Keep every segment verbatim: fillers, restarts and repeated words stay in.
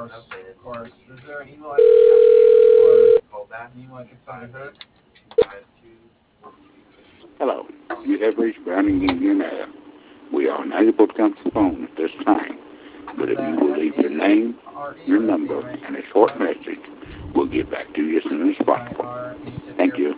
Hello. You have reached Browning Indiana. We are unable to come to the phone at this time, but if you will leave your name, your number, and a short message, we'll get back to you as soon as possible. Thank you.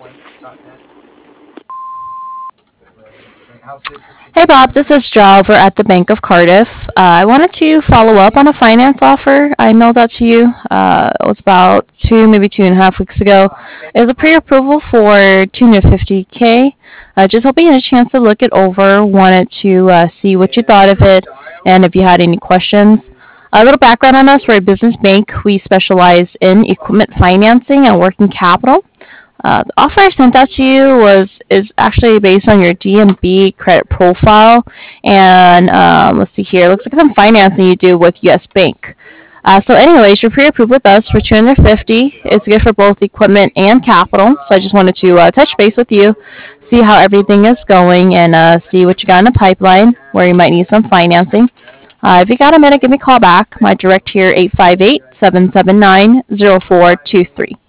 Hey Bob, this is Joe over at the Bank of Cardiff. Uh, I wanted to follow up on a finance offer I mailed out to you. Uh, it was about two, maybe two and a half weeks ago. It was a pre-approval for two hundred fifty k. Uh, just hoping you had a chance to look it over. Wanted to uh, see what you thought of it and if you had any questions. A little background on us: we're a business bank. We specialize in equipment financing and working capital. Uh, the offer I sent out to you was is actually based on your D N B credit profile, and um, let's see here. It looks like some financing you do with U S Bank. Uh, so, anyways, you're pre-approved with us for two hundred fifty. It's good for both equipment and capital. So, I just wanted to uh, touch base with you, see how everything is going, and uh, see what you got in the pipeline where you might need some financing. Uh, if you got a minute, give me a call back. My direct here eight five eight, seven seven nine, zero four two three.